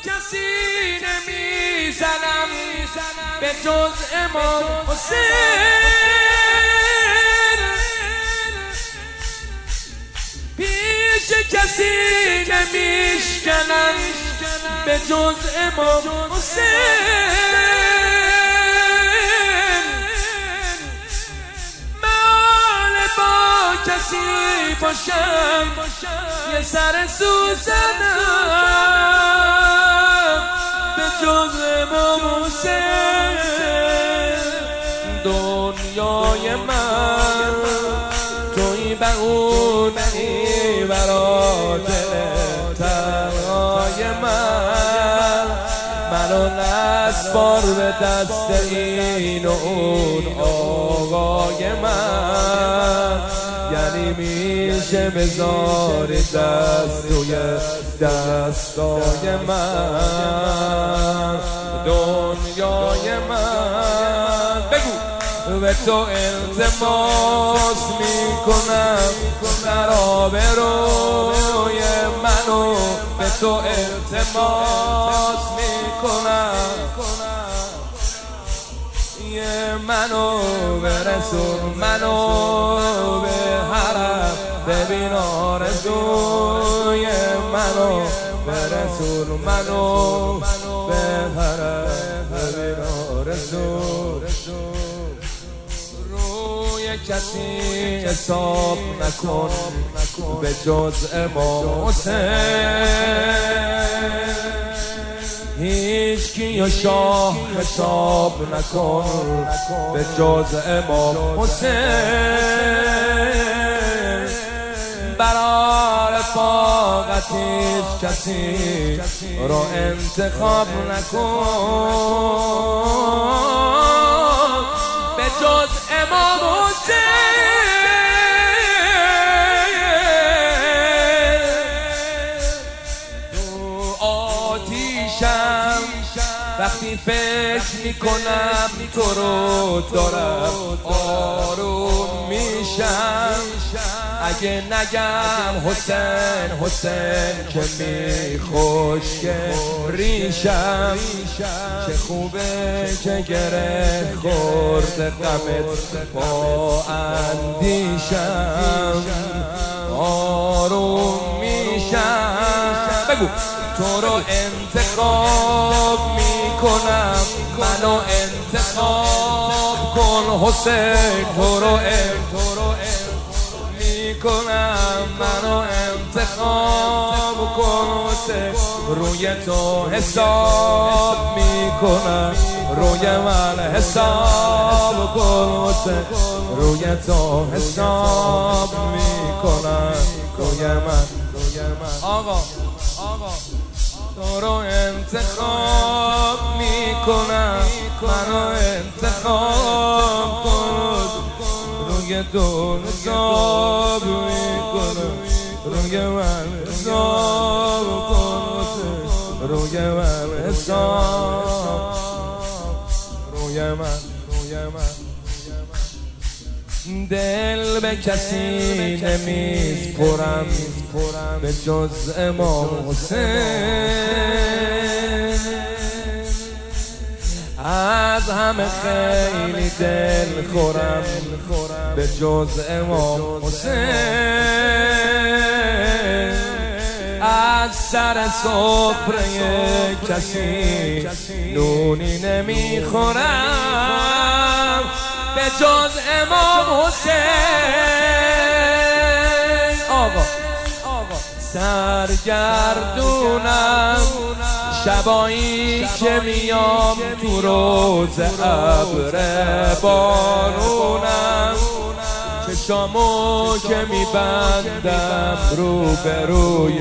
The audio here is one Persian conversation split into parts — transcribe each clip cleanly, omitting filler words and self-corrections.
کسی نمیزنم به جز امام حسین، پیش کسی نمیشکنم به جز امام حسین. مال با کسی باشم یه سر سوزنم به جز امام حسین. دنیای من توی به اونی برا دل تنهای منو نسپار به دست این و اون آقای من. یعنی میشه بذاری دست توی دستای من. دنیای من بگو به تو التماس میکنم خراب روی منو، به تو التماس میکنم یه منو برسون، منو به حرم ببین آرزوی منو برسون، منو به حرم ببین آرزوی. روی کسی حساب نکن به جز امام حسین، هیچ کی شاه حساب نکن به جز امام حسین. برای رفاقت هیچ کسی رو انتخاب نکن به جز امام حسین. تو آتیشم وقتی فکر میکنم تو رو دارم آروم میشم. اگه نگم حسین حسین که میخشکه ریشم، چه خوبه که گره خورده غمت با اندیشم آروم میشم. بگو تو رو انتخاب میکنم، منو انتخاب کن حسین. تو رو میکنم، منو انتخاب کن حسین. روی تو حساب میکنم، روی من حساب کن حسین. روی تو حساب میکنم، روی من. آقا تو رو انتخاب میکنم، منو انتخاب کن. روی تو حساب میکنم، روی من حساب کن. روی من حساب، روی من. دل به کسی نمیسپرم به جز امام حسین. از همه خیلی دل خورم به جز امام حسین. از سر سفره کسی نونی نمیخورم به جز امام حسین. آقا سرگردونم شبایی که میام تو روز ابر بارونم، چشامو که میبندم رو به روی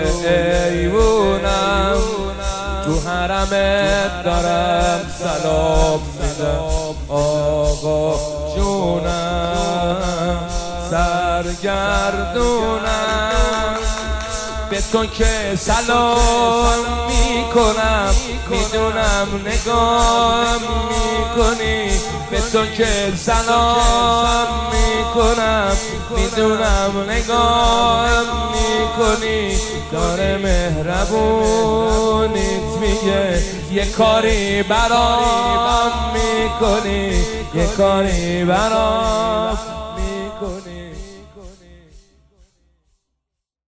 ایوونم. تو حرمت دارم سلام میدم آقا جونم. سرگردونم به تو که سلام میکنم، میدونم نگاه میکنی. به تو که سلام میکنم، میدونم نگاه میکنی. داره مهربون جونیت میگه یه کاری برام میکنی، یه کاری برام میکنی.